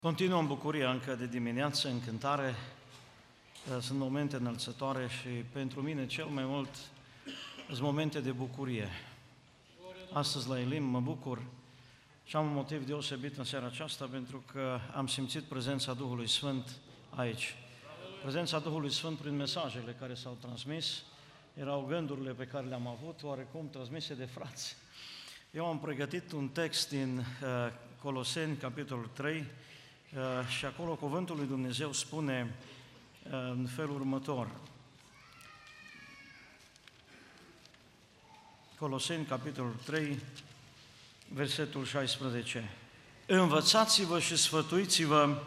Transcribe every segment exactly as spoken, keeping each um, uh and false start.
Continuăm bucuria încă de dimineață în cântare. Sunt momente înălțătoare și pentru mine cel mai mult sunt momente de bucurie. Astăzi la Elim mă bucur și am un motiv deosebit în seara aceasta pentru că am simțit prezența Duhului Sfânt aici. Prezența Duhului Sfânt prin mesajele care s-au transmis, erau gândurile pe care le-am avut, oarecum transmise de frați. Eu am pregătit un text din uh, Coloseni, capitolul trei, uh, și acolo cuvântul lui Dumnezeu spune uh, în felul următor. Coloseni, capitolul trei, versetul șaisprezece. Învățați-vă și sfătuiți-vă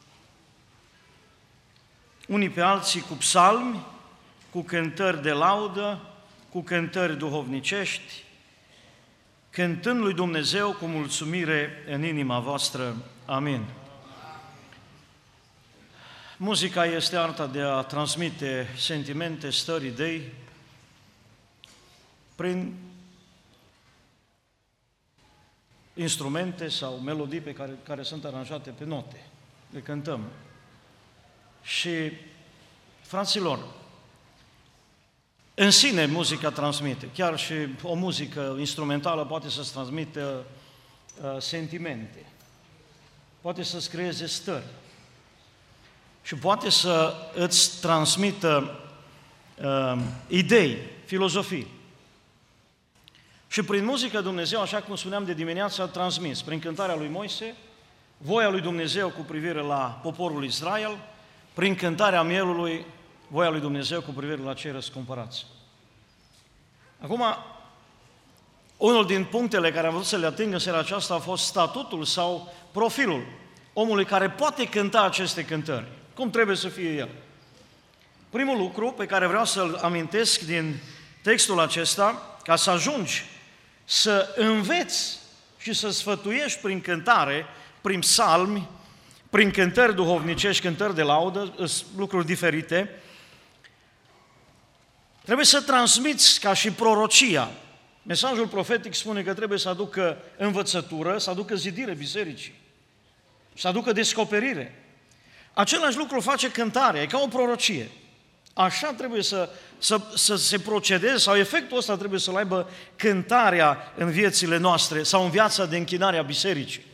unii pe alții cu psalmi, cu cântări de laudă, cu cântări duhovnicești, cântând lui Dumnezeu cu mulțumire în inima voastră. Amin. Muzica este arta de a transmite sentimente, stări, idei prin instrumente sau melodii pe care, care sunt aranjate pe note. Le cântăm. Și, fraților, în sine muzica transmite, chiar și o muzică instrumentală poate să-ți transmită uh, sentimente, poate să-ți creeze stări și poate să îți transmită uh, idei, filozofii. Și prin muzică Dumnezeu, așa cum spuneam de dimineață, a transmis, prin cântarea lui Moise, voia lui Dumnezeu cu privire la poporul Israel, prin cântarea mielului, voia lui Dumnezeu cu privire la cei răscumpărați. Acum, unul din punctele care am vrut să le ating în seara aceasta a fost statutul sau profilul omului care poate cânta aceste cântări. Cum trebuie să fie el? Primul lucru pe care vreau să-l amintesc din textul acesta, ca să ajungi să înveți și să sfătuiești prin cântare, prin psalmi, prin cântări duhovnicești, cântări de laudă, lucruri diferite, trebuie să transmiți ca și prorocia. Mesajul profetic spune că trebuie să aducă învățătură, să aducă zidire bisericii, să aducă descoperire. Același lucru face cântarea, e ca o prorocie. Așa trebuie să, să, să se procedeze, sau efectul ăsta trebuie să-l aibă cântarea în viețile noastre, sau în viața de închinare a bisericii.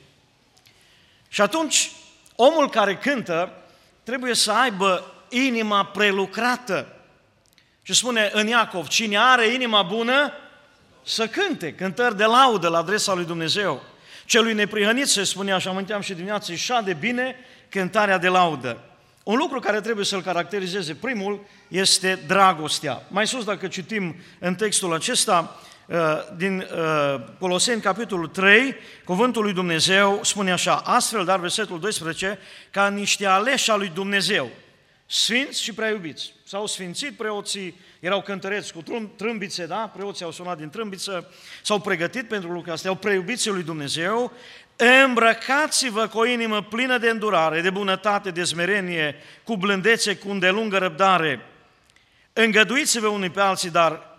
Și atunci, omul care cântă trebuie să aibă inima prelucrată. Și spune în Iacov, cine are inima bună, să cânte cântări de laudă la adresa lui Dumnezeu. Celui neprihănit, se spunea, așa aminteam și dimineața, își de bine cântarea de laudă. Un lucru care trebuie să-l caracterizeze primul este dragostea. Mai sus, dacă citim în textul acesta, din Coloseni, capitolul trei, cuvântul lui Dumnezeu spune așa, astfel, dar versetul doisprezece, ca niște aleși al lui Dumnezeu, sfinți și prea iubiți. S-au sfințit preoții, erau cântăreți cu trâmbițe, da? Preoții au sunat din trâmbiță, s-au pregătit pentru lucrul ăsta, au preiubiții lui Dumnezeu, îmbrăcați-vă cu o inimă plină de îndurare, de bunătate, de smerenie, cu blândețe, cu îndelungă răbdare. Îngăduiți-vă unii pe alții, dar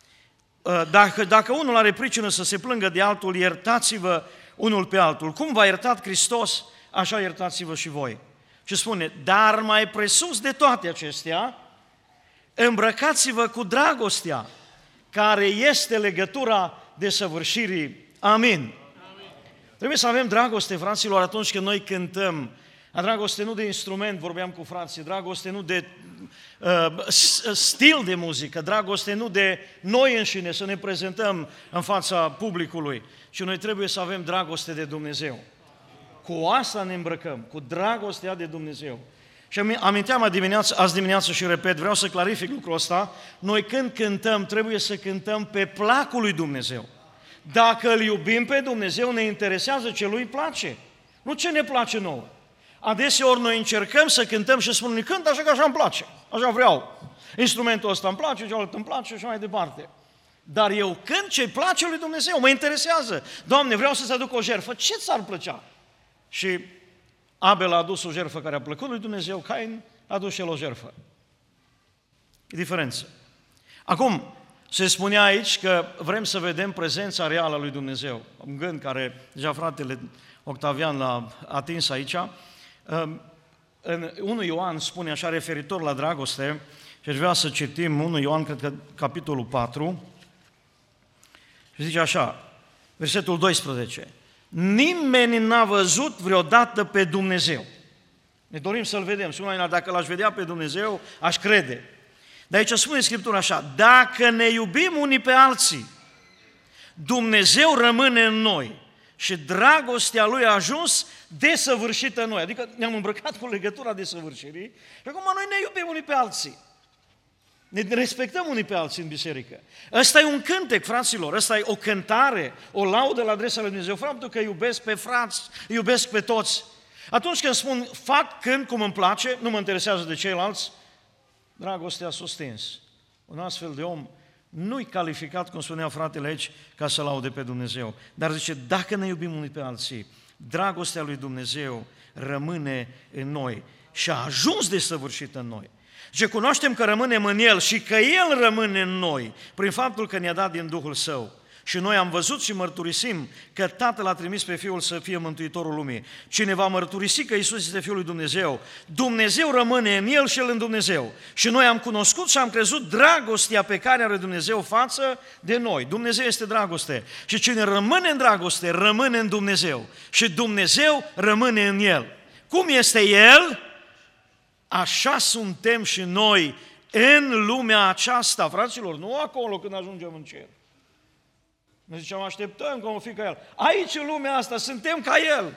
dacă, dacă unul are pricină să se plângă de altul, iertați-vă unul pe altul. Cum v-a iertat Hristos, așa iertați-vă și voi. Și spune, dar mai presus de toate acestea, îmbrăcați-vă cu dragostea, care este legătura desăvârșirii. Amin. Amin. Trebuie să avem dragoste, fraților, atunci când noi cântăm. A dragoste nu de instrument, vorbeam cu frații, dragoste nu de uh, stil de muzică, dragoste nu de noi înșine să ne prezentăm în fața publicului, ci noi trebuie să avem dragoste de Dumnezeu. Cu asta ne îmbrăcăm, cu dragostea de Dumnezeu. Și aminteam azi dimineață, azi dimineață și repet, vreau să clarific lucrul ăsta, noi când cântăm, trebuie să cântăm pe placul lui Dumnezeu. Dacă îl iubim pe Dumnezeu, ne interesează ce lui place, nu ce ne place nouă. Adeseori noi încercăm să cântăm și spunem, cânt așa că așa îmi place, așa vreau. Instrumentul ăsta îmi place, cealaltă îmi place și așa mai departe. Dar eu cânt ce-i place lui Dumnezeu, mă interesează. Doamne, vreau să-ți aduc o jertfă, ce ți-ar plăcea? Și Abel a adus o jertfă care a plăcut lui Dumnezeu, Cain a adus și el o jertfă. E diferență. Acum, se spunea aici că vrem să vedem prezența reală a lui Dumnezeu. Un gând care deja fratele Octavian l-a atins aici, În unu Ioan spune așa referitor la dragoste, și aș vrea să citim unu Ioan, cred că capitolul patru, și zice așa, versetul doisprezece. Nimeni n-a văzut vreodată pe Dumnezeu. Ne dorim să-L vedem. Și una, dacă L-aș vedea pe Dumnezeu, aș crede. Dar aici spune Scriptura așa, dacă ne iubim unii pe alții, Dumnezeu rămâne în noi și dragostea Lui a ajuns desăvârșită în noi. Adică ne-am îmbrăcat cu legătura desăvârșirii și acum noi ne iubim unii pe alții. Ne respectăm unii pe alții în biserică. Ăsta e un cântec, fraților, ăsta e o cântare, o laudă la adresa lui Dumnezeu, faptul că iubesc pe frați, iubesc pe toți. Atunci când spun, fac cânt cum îmi place, nu mă interesează de ceilalți, dragostea s-a stins. Un astfel de om nu-i calificat, cum spunea fratele aici, ca să laude pe Dumnezeu. Dar zice, dacă ne iubim unii pe alții, dragostea lui Dumnezeu rămâne în noi și a ajuns desăvârșită în noi. Și cunoaștem că rămânem în El și că El rămâne în noi prin faptul că ne-a dat din Duhul Său. Și noi am văzut și mărturisim că Tatăl a trimis pe Fiul să fie Mântuitorul lumii. Cine va mărturisi că Iisus este Fiul lui Dumnezeu, Dumnezeu rămâne în El și El în Dumnezeu. Și noi am cunoscut și am crezut dragostea pe care are Dumnezeu față de noi. Dumnezeu este dragoste. Și cine rămâne în dragoste, rămâne în Dumnezeu. Și Dumnezeu rămâne în El. Cum este El? Așa suntem și noi în lumea aceasta, fraților, nu acolo când ajungem în cer. Noi ziceam, așteptăm că o fi ca El. Aici, în lumea asta, suntem ca El.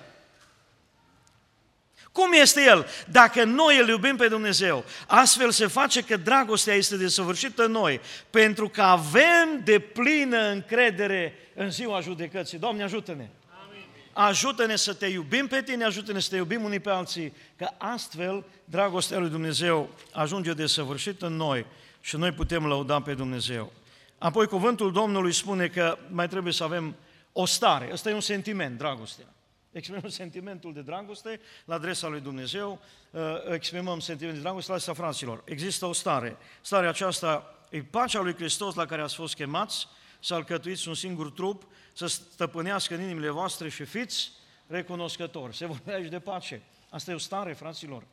Cum este El? Dacă noi îl iubim pe Dumnezeu, astfel se face că dragostea este desăvârșită în noi, pentru că avem de plină încredere în ziua judecății. Doamne, ajută-ne! Ajută-ne să te iubim pe tine, ajută-ne să te iubim unii pe alții, că astfel dragostea lui Dumnezeu ajunge desăvârșită în noi și noi putem lăuda pe Dumnezeu. Apoi cuvântul Domnului spune că mai trebuie să avem o stare. Ăsta e un sentiment, dragostea. Exprimăm sentimentul de dragoste la adresa lui Dumnezeu, exprimăm sentimentul de dragoste la adresa fraților. Există o stare. Starea aceasta e pacea lui Hristos la care ați fost chemați, să alcătuiți un singur trup, să stăpânească în inimile voastre și fiți recunoscători. Se vorbește aici de pace. Asta e o stare, fraților.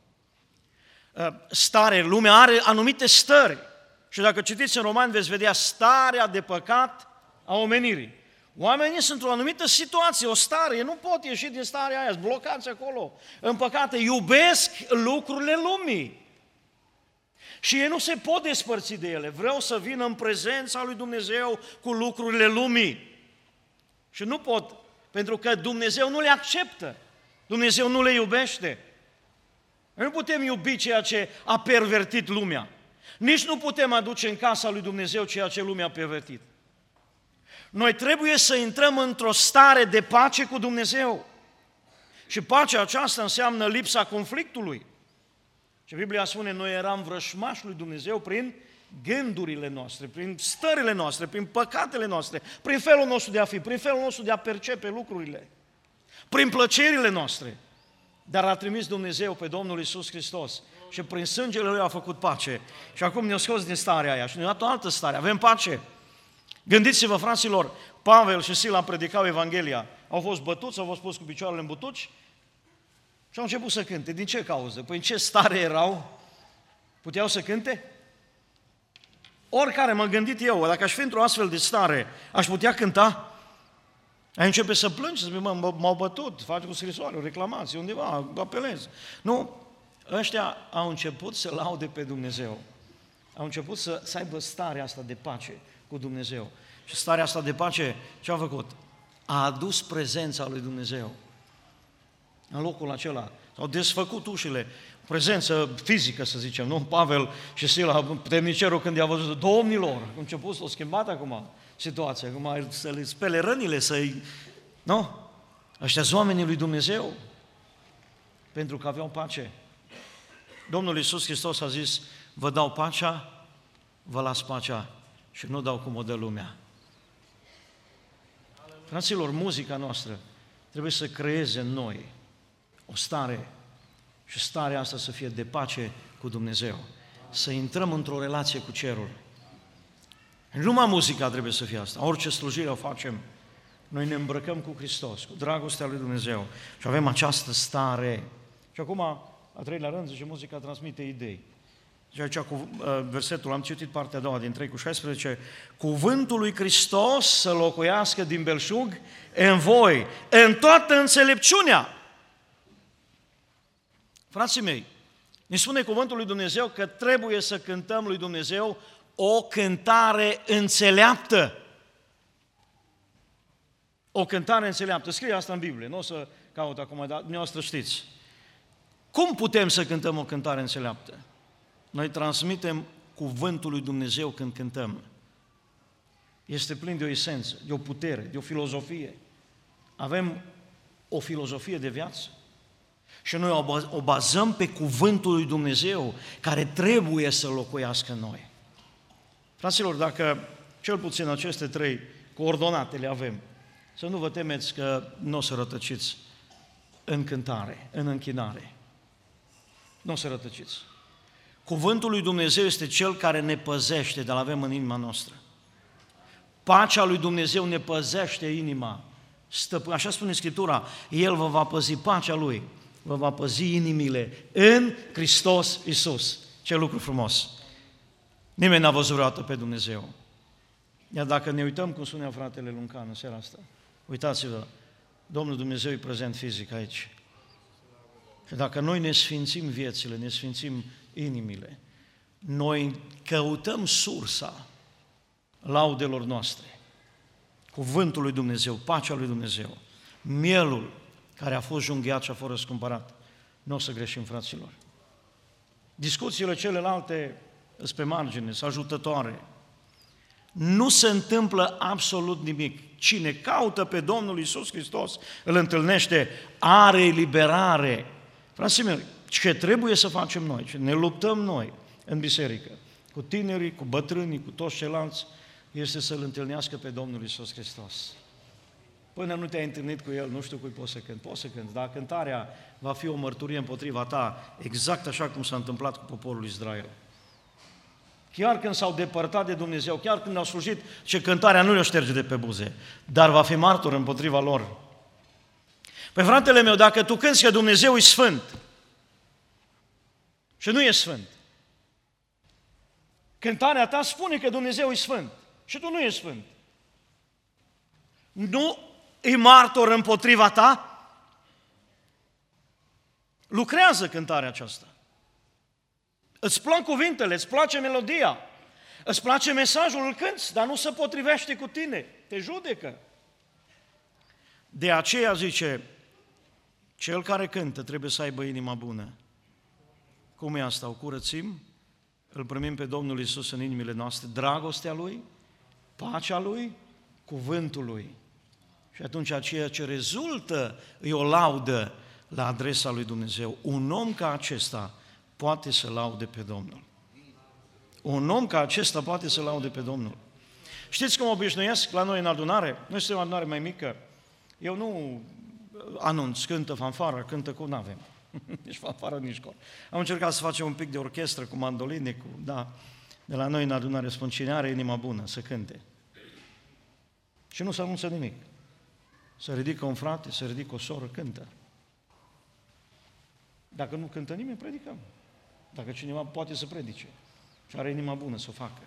Stare, lumea are anumite stări. Și dacă citiți în Romani, veți vedea starea de păcat a omenirii. Oamenii sunt într-o anumită situație, o stare, ei nu pot ieși din starea aia, sunt blocați acolo. În păcate, iubesc lucrurile lumii. Și ei nu se pot despărți de ele. Vreau să vină în prezența lui Dumnezeu cu lucrurile lumii. Și nu pot, pentru că Dumnezeu nu le acceptă. Dumnezeu nu le iubește. Nu putem iubi ceea ce a pervertit lumea. Nici nu putem aduce în casa lui Dumnezeu ceea ce lumea a pervertit. Noi trebuie să intrăm într-o stare de pace cu Dumnezeu. Și pacea aceasta înseamnă lipsa conflictului. Și Biblia spune, noi eram vrășmași lui Dumnezeu prin gândurile noastre, prin stările noastre, prin păcatele noastre, prin felul nostru de a fi, prin felul nostru de a percepe lucrurile, prin plăcerile noastre. Dar a trimis Dumnezeu pe Domnul Iisus Hristos și prin sângele Lui a făcut pace. Și acum ne-a scos din starea aia și ne-a dat o altă stare, avem pace. Gândiți-vă, fraților, Pavel și Sila predicau Evanghelia, au fost bătuți, au fost pus cu picioarele în butuci și au început să cânte. Din ce cauză? Păi în ce stare erau? Puteau să cânte? Oricare, m-am gândit eu, dacă aș fi într-o astfel de stare, aș putea cânta? Ai începe să plângi, să spui, mă, m-au bătut, faci o scrisoare, o reclamație, undeva, apelez. Nu, ăștia au început să laude pe Dumnezeu. Au început să, să aibă starea asta de pace cu Dumnezeu. Și starea asta de pace, ce a făcut? A adus prezența lui Dumnezeu în locul acela. S-au desfăcut ușile, prezență fizică, să zicem, nu? Pavel și Sila, temnicerul, când i-a văzut, domnilor, a început, s-a schimbat acum situația, acum să le spele rănile, să-i... Nu? Ăștia sunt oamenii lui Dumnezeu, pentru că aveau pace. Domnul Iisus Hristos a zis, vă dau pacea, vă las pacea și nu dau cum o dă lumea. Fraților, muzica noastră trebuie să creeze în noi o stare și starea asta să fie de pace cu Dumnezeu. Să intrăm într-o relație cu cerul. Numai muzica trebuie să fie asta. Orice slujire o facem, noi ne îmbrăcăm cu Hristos, cu dragostea lui Dumnezeu și avem această stare Și acum, a treilea rând, zice, muzica transmite idei. Și aici, cu versetul, am citit partea a doua din trei cu șaisprezece, cuvântul lui Hristos să locuiască din belșug în voi, în toată înțelepciunea. Frații mei, ne spune cuvântul lui Dumnezeu că trebuie să cântăm lui Dumnezeu o cântare înțeleaptă. O cântare înțeleaptă. Scrie asta în Biblie, nu o să caut acum, dar dumneavoastră știți. Cum putem să cântăm o cântare înțeleaptă? Noi transmitem cuvântul lui Dumnezeu când cântăm. Este plin de o esență, de o putere, de o filozofie. Avem o filozofie de viață. Și noi o bazăm pe cuvântul lui Dumnezeu, care trebuie să locuiască în noi. Fraților, dacă cel puțin aceste trei coordonate le avem, să nu vă temeți că nu o să rătăciți în cântare, în închinare. Nu o să rătăciți. Cuvântul lui Dumnezeu este Cel care ne păzește, dar l-avem în inima noastră. Pacea lui Dumnezeu ne păzește inima. Stăpân, așa spune Scriptura, El vă va păzi, pacea Lui vă va păzi inimile în Hristos Iisus. Ce lucru frumos! Nimeni n-a văzut vreodată pe Dumnezeu. Iar dacă ne uităm, cum spunea fratele Luncan în seara asta, uitați-vă, Domnul Dumnezeu e prezent fizic aici. Și dacă noi ne sfințim viețile, ne sfințim inimile, noi căutăm sursa laudelor noastre, cuvântul lui Dumnezeu, pacea lui Dumnezeu, mielul care a fost junghiat și a fost răscumpărat. Nu o să greșim, fraților. Discuțiile celelalte sunt pe margine, sunt ajutătoare. Nu se întâmplă absolut nimic. Cine caută pe Domnul Iisus Hristos, îl întâlnește, are eliberare. Frații mei, ce trebuie să facem noi, ce ne luptăm noi în biserică, cu tinerii, cu bătrânii, cu toți ceilalți, este să-L întâlnească pe Domnul Iisus Hristos. Până nu te-ai întâlnit cu El, nu știu cui poți să cânti. Poți să cânti, dar cântarea va fi o mărturie împotriva ta, exact așa cum s-a întâmplat cu poporul Israel. Chiar când s-au depărtat de Dumnezeu, chiar când au slujit, ce cântarea nu le-o șterge de pe buze, dar va fi martor împotriva lor. Păi, fratele meu, dacă tu cânti că Dumnezeu e sfânt și nu e sfânt, cântarea ta spune că Dumnezeu e sfânt și tu nu ești sfânt, nu e martor împotriva ta? Lucrează cântarea aceasta. Îți plac cuvintele, îți place melodia, îți place mesajul, îl cânți, dar nu se potrivește cu tine, te judecă. De aceea zice, cel care cântă trebuie să aibă inima bună. Cum e asta? O curățim? Îl primim pe Domnul Iisus în inimile noastre, dragostea Lui, pacea Lui, cuvântul Lui. Și atunci ceea ce rezultă e o laudă la adresa lui Dumnezeu. Un om ca acesta poate să laude pe Domnul. Un om ca acesta poate să laude pe Domnul. Știți cum obișnuiesc la noi în adunare? Noi suntem o adunare mai mică. Eu nu anunț, cântă fanfară, cântă cu n-avem. Nici fanfară, nici cor. Am încercat să facem un pic de orchestră cu mandoline, cu, da, de la noi în adunare spun, cine are inima bună să cânte. Și nu se anunță nimic. Se ridică un frate, se ridică o soră, cântă. Dacă nu cântă nimeni, predicăm. Dacă cineva poate să predice și are inima bună să o facă.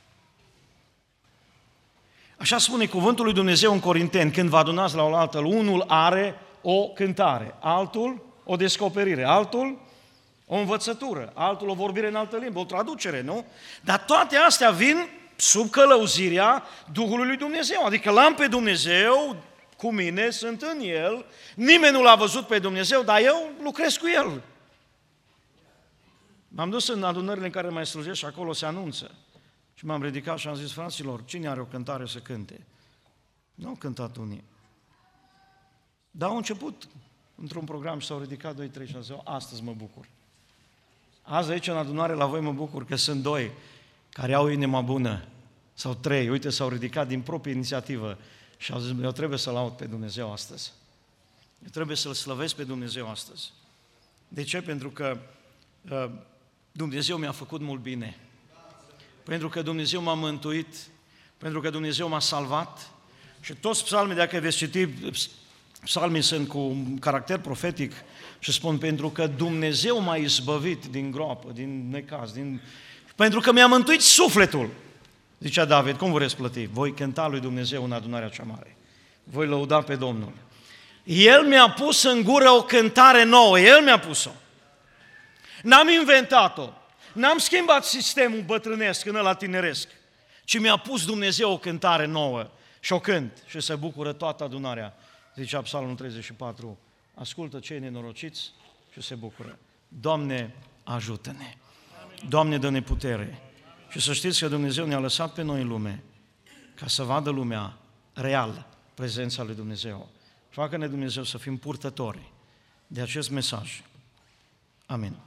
Așa spune cuvântul lui Dumnezeu în Corinteni, când vă adunați la oaltă, unul are o cântare, altul o descoperire, altul o învățătură, altul o vorbire în altă limbă, o traducere, nu? Dar toate astea vin sub călăuzirea Duhului lui Dumnezeu, adică l-am pe Dumnezeu cu mine, sunt în El, nimeni nu l-a văzut pe Dumnezeu, dar eu lucrez cu El. M-am dus în adunările în care mai slujesc și acolo se anunță. Și m-am ridicat și am zis, fraților, cine are o cântare să cânte? Nu au cântat unii. Dar au început într-un program și s-au ridicat doi, trei și au zis, astăzi mă bucur. Azi aici în adunare la voi mă bucur că sunt doi care au inima bună, sau trei, uite, s-au ridicat din proprie inițiativă și au zis, eu trebuie să-L laud pe Dumnezeu astăzi. Eu trebuie să-L slăvesc pe Dumnezeu astăzi. De ce? Pentru că uh, Dumnezeu mi-a făcut mult bine. Pentru că Dumnezeu m-a mântuit, pentru că Dumnezeu m-a salvat. Și toți psalmii, dacă veți citi Psalmii sunt cu un caracter profetic și spun pentru că Dumnezeu m-a izbăvit din groapă, din necaz, din... pentru că mi-a mântuit sufletul. Zicea David, cum vor răsplăti? Voi cânta lui Dumnezeu în adunarea cea mare. Voi lăuda pe Domnul. El mi-a pus în gură o cântare nouă, El mi-a pus-o. N-am inventat-o, n-am schimbat sistemul bătrânesc în ăla tineresc, ci mi-a pus Dumnezeu o cântare nouă și o cânt și se bucură toată adunarea. Zicea Psalmul treizeci și patru, ascultă cei nenorociți și se bucură. Doamne, ajută-ne! Doamne, dă-ne putere! Și să știți că Dumnezeu ne-a lăsat pe noi în lume ca să vadă lumea real prezența lui Dumnezeu. Facă-ne Dumnezeu să fim purtători de acest mesaj. Amin.